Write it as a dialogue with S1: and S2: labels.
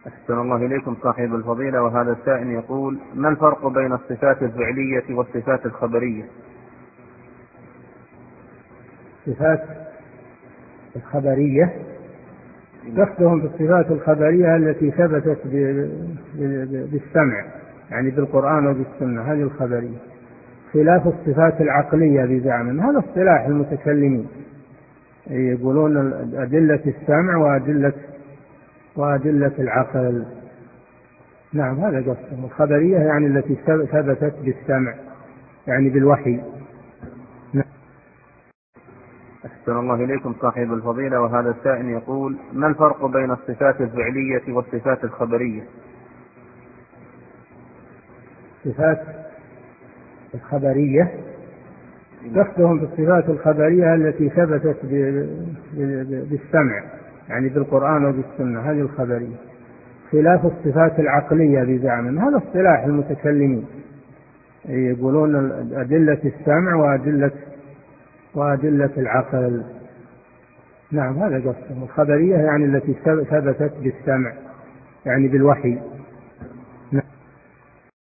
S1: أحسن الله إليكم صاحب الفضيلة، وهذا السائل يقول: ما الفرق بين الصفات الفعلية والصفات الخبرية؟
S2: الصفات الخبرية قصدهم بالصفات الخبرية التي ثبتت بالسمع، يعني بالقرآن وبالسنة، هذه الخبرية، خلاف الصفات العقلية بزعم. هذا اصطلاح المتكلمين، يقولون أدلة السمع وأدلة العقل. نعم، هذا قصدهم. الخبرية يعني التي ثبتت بالسمع، يعني بالوحي.
S1: أحسن الله إليكم صاحب الفضيلة، وهذا السائل يقول: ما الفرق بين الصفات الفعلية والصفات الخبرية؟
S2: الصفات الخبرية قصدهم بالصفات الخبرية التي ثبتت بالسمع، يعني بالقرآن وبالسنة، هذه الخبرية، خلاف الصفات العقلية بزعم. هذا اصطلاح المتكلمين، يقولون أدلة السمع وأدلة العقل. نعم، هذا قصدهم. الخبرية يعني التي ثبتت بالسمع، يعني بالوحي.